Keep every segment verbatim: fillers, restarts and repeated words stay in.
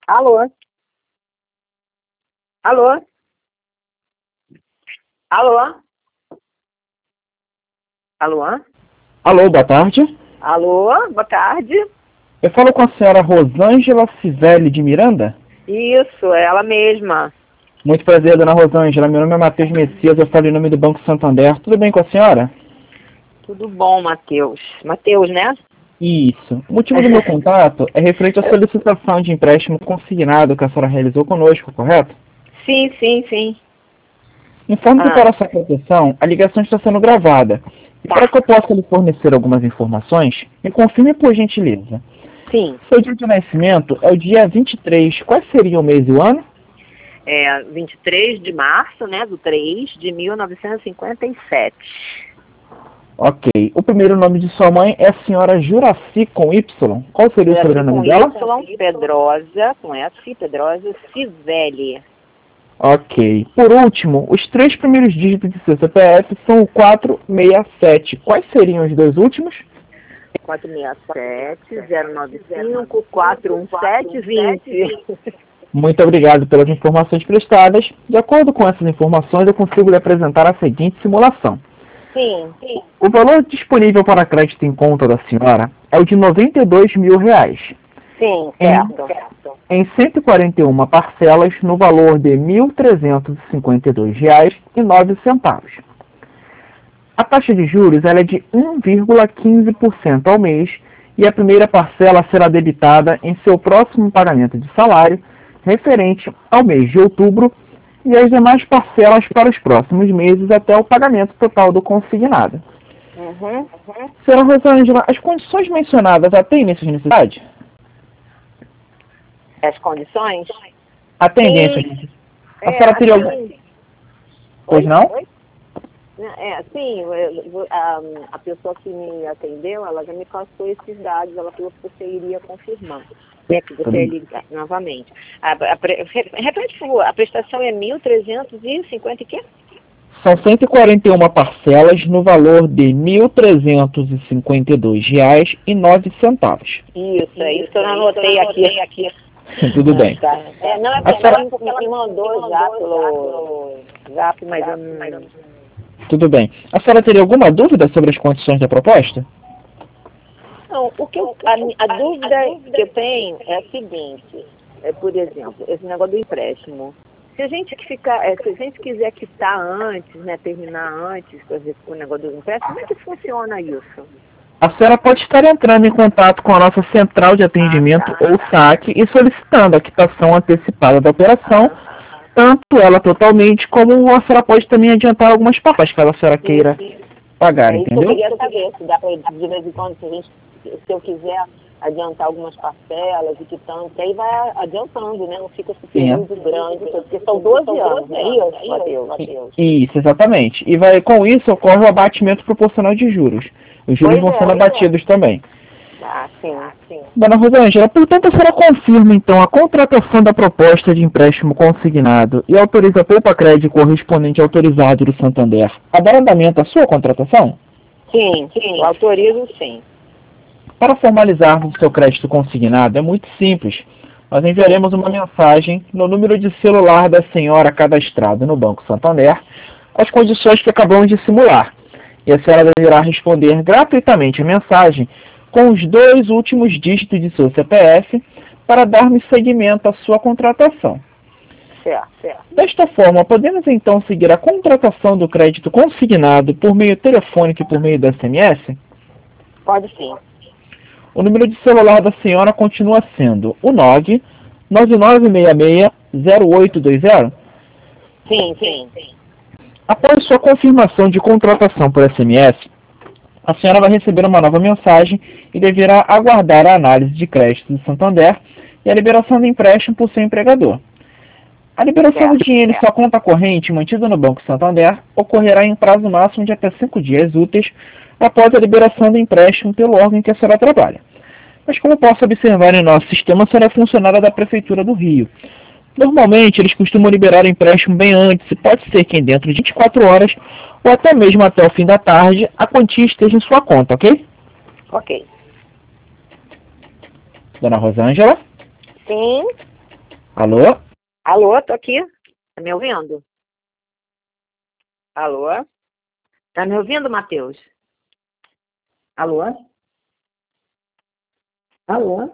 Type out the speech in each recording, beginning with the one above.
Alô? Alô? Alô? Alô? Alô, boa tarde. Alô, boa tarde. Eu falo com a senhora Rosângela Civelli de Miranda? Isso, é ela mesma. Muito prazer, dona Rosângela. Meu nome é Matheus Messias, eu falo em nome do Banco Santander. Tudo bem com a senhora? Tudo bom, Matheus. Matheus, né? Isso. O motivo do meu contato é referente à solicitação de empréstimo consignado que a senhora realizou conosco, correto? Sim, sim, sim. Informo que Ah, para essa proteção, a ligação está sendo gravada. E tá. para que eu possa lhe fornecer algumas informações, me confirme por gentileza. Sim. Seu dia de nascimento é o dia vinte e três. Qual seria o mês e o ano? É vinte e três de março, né, do três de mil novecentos e cinquenta e sete. Ok. O primeiro nome de sua mãe é a senhora Juraci com Y. Qual seria o sobrenome Com dela? Y, Pedrosa, com S, Pedrosa Civelli. Ok. Por último, os três primeiros dígitos de seu C P F são o quatrocentos e sessenta e sete. Quais seriam os dois últimos? quatro seis sete, zero nove cinco, quatro um sete, vinte. Muito obrigado pelas informações prestadas. De acordo com essas informações, eu consigo lhe apresentar a seguinte simulação. Sim, sim. O valor disponível para crédito em conta da senhora é o de noventa e dois mil reais. Sim, Em, certo. certo. em cento e quarenta e uma parcelas no valor de mil trezentos e cinquenta e dois reais e nove centavos. A taxa de juros ela é de um vírgula quinze por cento ao mês e a primeira parcela será debitada em seu próximo pagamento de salário referente ao mês de outubro e as demais parcelas para os próximos meses até o pagamento total do consignado. Uhum, uhum. Senhora Rosângela, as condições mencionadas atendem essas necessidades? As condições? Atendem Sim. essas necessidades? A É, senhora teria algum... assim, Pois não? Oi? É, sim, eu- a, a pessoa que me atendeu, ela já me passou esses dados, ela falou que você iria confirmar, né, que você ia ligar novamente. A, a, pre- re- repete, por favor, a prestação é mil trezentos e cinquenta e quê? São cento e quarenta e uma parcelas no valor de mil trezentos e cinquenta e dois reais e nove centavos. Isso, é isso que eu não anotei aqui. Tudo bem. Tá. É, não, é A porque senhora... ela me me mandou já pelo zap, mas eu não... Tudo bem. A senhora teria alguma dúvida sobre as condições da proposta? Não, o que eu, a, a dúvida que eu tenho é a seguinte, é, por exemplo, esse negócio do empréstimo. Se a gente que ficar, é, se a gente quiser quitar antes, né, terminar antes, por exemplo, o negócio do empréstimo, como é que funciona isso? A senhora pode estar entrando em contato com a nossa central de atendimento Ah, tá. ou saque e solicitando a quitação antecipada da operação, tanto ela totalmente como a senhora pode também adiantar algumas partes caso a senhora queira pagar, É isso que eu entendeu? queria saber, se dá para, de vez em quando, se, a gente, se eu quiser adiantar algumas parcelas e quitando, que aí vai adiantando, né? Não fica esse período grande, porque são doze anos, não é isso, Matheus? Isso, exatamente. E vai, com isso ocorre o abatimento proporcional de juros. Os juros Pois vão é, sendo pois é. abatidos também. Ah, sim, sim. Dona Rosângela, portanto, a senhora confirma, então, a contratação da proposta de empréstimo consignado e autoriza a poupa crédito correspondente autorizado do Santander a dar andamento à sua contratação? Sim, sim, eu autorizo sim. Para formalizarmos o seu crédito consignado, é muito simples. Nós enviaremos uma mensagem no número de celular da senhora cadastrado no Banco Santander com as condições que acabamos de simular. E a senhora deverá responder gratuitamente a mensagem com os dois últimos dígitos de seu C P F para darmos seguimento à sua contratação. Certo, certo. Desta forma, podemos então seguir a contratação do crédito consignado por meio telefônico e por meio do S M S? Pode sim. O número de celular da senhora continua sendo o nove nove nove seis seis zero oito dois zero? Sim, sim. Após sua confirmação de contratação por S M S, a senhora vai receber uma nova mensagem e deverá aguardar a análise de crédito do Santander e a liberação do empréstimo por seu empregador. A liberação do dinheiro em sua conta corrente mantida no Banco Santander ocorrerá em prazo máximo de até cinco dias úteis após a liberação do empréstimo pelo órgão em que a senhora trabalha. Mas como posso observar em nosso sistema, a senhora é funcionária da Prefeitura do Rio. Normalmente, eles costumam liberar o empréstimo bem antes, e pode ser que em dentro de vinte e quatro horas, ou até mesmo até o fim da tarde, a quantia esteja em sua conta, ok? Ok. Dona Rosângela? Sim. Alô? Alô, tô aqui. Tá me ouvindo? Alô? Tá me ouvindo, Matheus? Alô? Alô?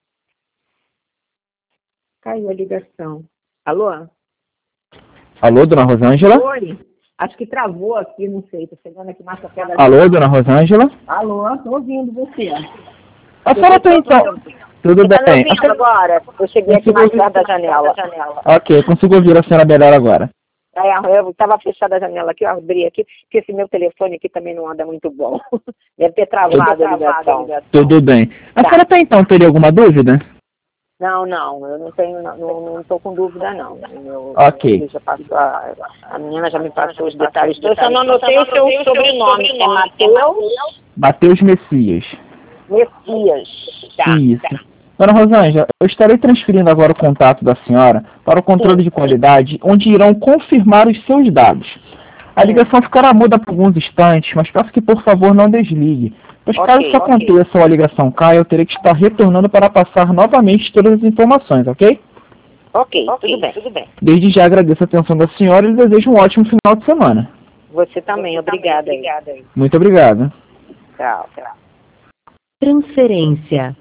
Caiu a ligação. Alô? Alô, dona Rosângela? Oi. Acho que travou aqui, não sei. Tô chegando aqui mais perto da... Alô, dona Rosângela? Alô, tô ouvindo você. A senhora tá então... Tudo Você tá me bem. ouvindo A senhora- agora? Eu cheguei aqui Consigo mais ouvir. perto da janela. Ok, consigo ouvir a senhora melhor agora. É, eu estava fechada a janela aqui, eu abri aqui, porque esse meu telefone aqui também não anda muito bom. Deve ter travado a ligação. Tudo bem. A Tá. senhora tá então, teria alguma dúvida? Não, não, eu não tenho, não, não estou com dúvida, não. Eu, Ok. eu já passou, a, a menina já me passou os detalhes. Eu só não anotei o seu sobrenome, é Matheus Matheus Messias. Messias. Tá. Isso. Dona Rosângela, eu estarei transferindo agora o contato da senhora para o controle Sim. de qualidade, onde irão confirmar os seus dados. A Sim. ligação ficará muda por alguns instantes, mas peço que, por favor, não desligue. Pois Ok, caso isso ok. aconteça ou a ligação caia, eu terei que estar retornando para passar novamente todas as informações, ok? Ok, tudo bem. Tudo bem. Desde já agradeço a atenção da senhora e lhe desejo um ótimo final de semana. Você também, obrigada. aí. Muito obrigado. Tchau, tchau. Transferência.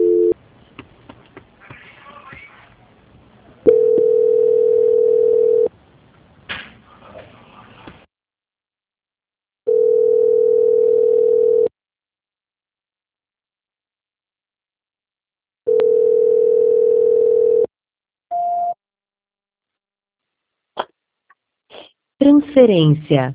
Transferência.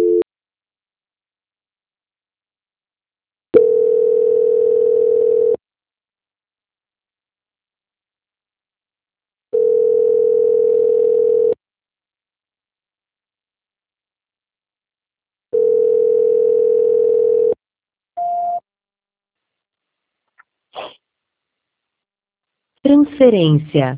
Transferência.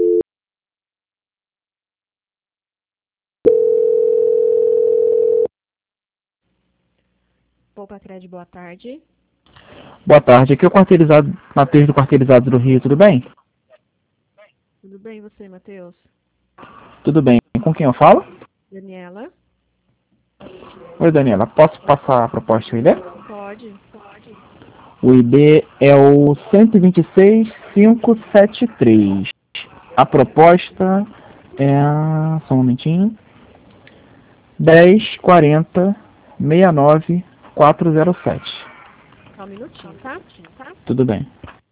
Poupa-Cred, boa tarde. Boa tarde, aqui é o quarteirizado, Matheus do Quarteirizados do Rio, tudo bem? Tudo bem e você, Matheus? Tudo bem. Com quem eu falo? Daniela? Oi, Daniela, posso passar a proposta I D? Pode, pode. O I D é o cento e vinte e seis mil quinhentos e setenta e três. A proposta é, só um momentinho, dez quarenta sessenta e nove quatrocentos e sete. Só um minutinho, tá? Tudo bem.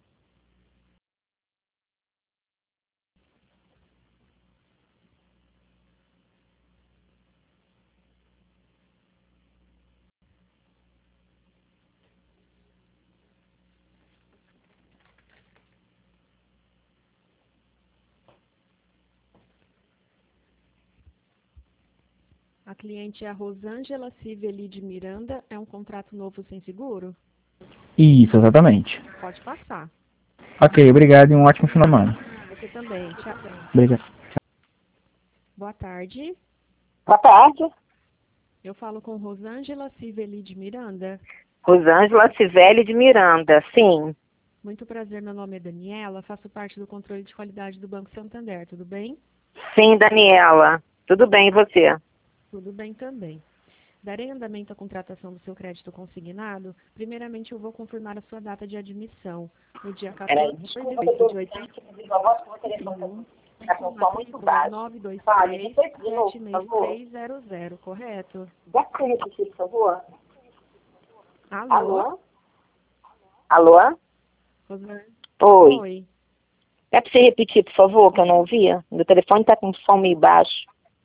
A cliente é a Rosângela Civeli de Miranda. É um contrato novo sem seguro? Isso, exatamente. Pode passar. Ok, obrigado e um ótimo final de semana. Você também. Tchau. Obrigado. Boa tarde. Boa tarde. Eu falo com Rosângela Civeli de Miranda. Rosângela Civelli de Miranda, sim. Muito prazer, meu nome é Daniela. Faço parte do controle de qualidade do Banco Santander. Tudo bem? Sim, Daniela. Tudo bem, e você? Tudo bem também. Darei andamento à contratação do seu crédito consignado. Primeiramente, eu vou confirmar a sua data de admissão. No dia Peraí, quatorze desculpa que eu tô de oito ouvindo a voz com o telefone tá com som muito baixo. nove dois Fale, três repete de novo, sete por seis favor. três zero zero, correto? Dá pra você repetir, por favor? Alô? Alô? Alô? Rosângela? Oi. Oi. Dá pra você repetir, por favor, que eu não ouvia? Meu telefone tá com som meio baixo.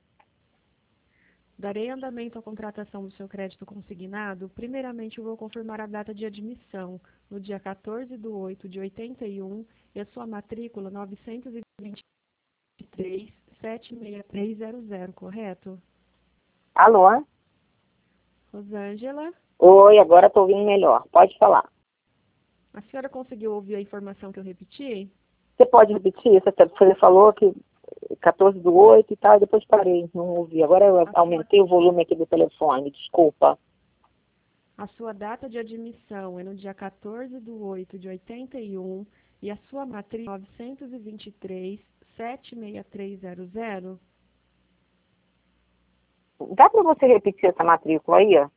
Darei andamento à contratação do seu crédito consignado. Primeiramente, eu vou confirmar a data de admissão. No dia quatorze de oito de oitenta e um e a sua matrícula novecentos e vinte e três sete seis três zero zero, correto? Alô? Rosângela, Oi, agora tô ouvindo melhor. Pode falar. a senhora conseguiu ouvir a informação que eu repeti? Você pode repetir? Você você falou que quatorze do oito e tal, depois parei, não ouvi. Agora eu aumentei o volume aqui do telefone, desculpa. A sua data de admissão é no dia quatorze de oito de oitenta e um e a sua matrícula é novecentos e vinte e três sete seis três zero zero? Dá para você repetir essa matrícula aí? Ó?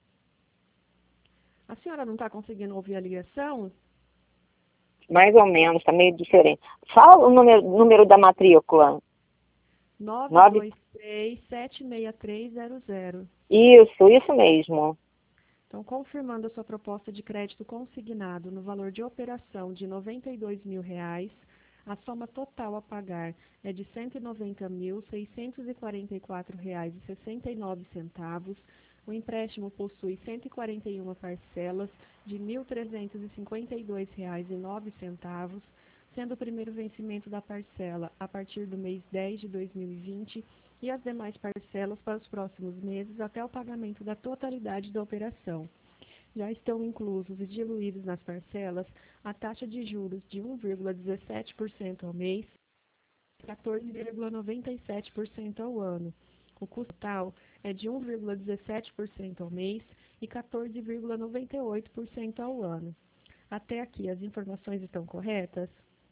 A senhora não está conseguindo ouvir a ligação? Mais ou menos, está meio diferente. Fala o número, número da matrícula. nove dois três sete seis três zero zero. Isso, isso mesmo. Então, confirmando a sua proposta de crédito consignado no valor de operação de noventa e dois mil reais, a soma total a pagar é de cento e noventa mil, seiscentos e quarenta e quatro reais e sessenta e nove centavos. O empréstimo possui cento e quarenta e uma parcelas de mil trezentos e cinquenta e dois reais e nove centavos, sendo o primeiro vencimento da parcela a partir do mês dez de dois mil e vinte e as demais parcelas para os próximos meses até o pagamento da totalidade da operação. Já estão inclusos e diluídos nas parcelas a taxa de juros de um vírgula dezessete por cento ao mês e quatorze vírgula noventa e sete por cento ao ano. O custo total é de um vírgula dezessete por cento ao mês e quatorze vírgula noventa e oito por cento ao ano. Até aqui, as informações estão corretas?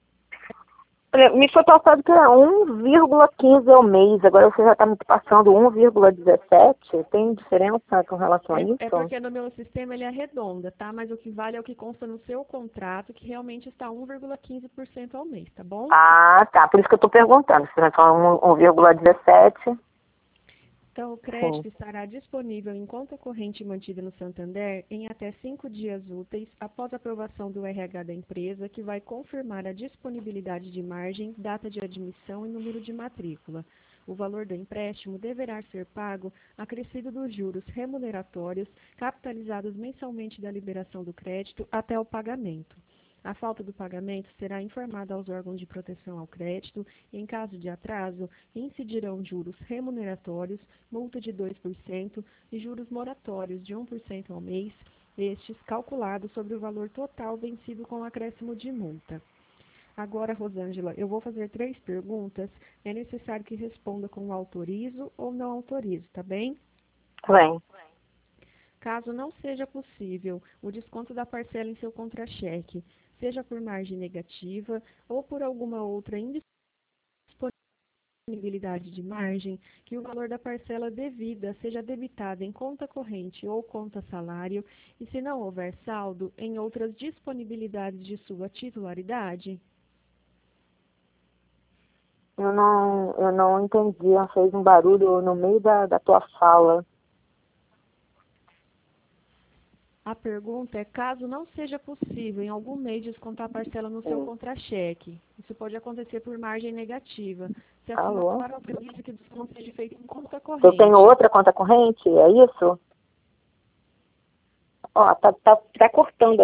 Olha, me foi passado que era um vírgula quinze ao mês, agora você já está me passando um vírgula dezessete. Tem diferença com relação a isso? É, é porque no meu sistema ele arredonda, tá? Mas o que vale é o que consta no seu contrato, que realmente está um vírgula quinze por cento ao mês, tá bom? Ah, tá. Por isso que eu estou perguntando. Se você um um vírgula dezessete. Então, o crédito Sim. estará disponível em conta corrente mantida no Santander em até cinco dias úteis após a aprovação do R H da empresa, que vai confirmar a disponibilidade de margem, data de admissão e número de matrícula. O valor do empréstimo deverá ser pago acrescido dos juros remuneratórios capitalizados mensalmente da liberação do crédito até o pagamento. A falta do pagamento será informada aos órgãos de proteção ao crédito e, em caso de atraso, incidirão juros remuneratórios, multa de dois por cento e juros moratórios de um por cento ao mês, estes calculados sobre o valor total vencido com acréscimo de multa. Agora, Rosângela, eu vou fazer três perguntas. É necessário que responda com autorizo ou não autorizo, tá bem? Bem. Caso não seja possível o desconto da parcela em seu contra-cheque, seja por margem negativa ou por alguma outra indisponibilidade de margem, que o valor da parcela devida seja debitado em conta corrente ou conta salário e, se não houver saldo, em outras disponibilidades de sua titularidade? Eu não, eu não entendi, fez um barulho no meio da, da tua fala. A pergunta é, caso não seja possível em algum mês descontar a parcela no seu contra-cheque. Isso pode acontecer por margem negativa. Se a senhora autoriza que o desconto seja feito em conta corrente. Eu tenho outra conta corrente, é isso? Ó, tá, tá, tá cortando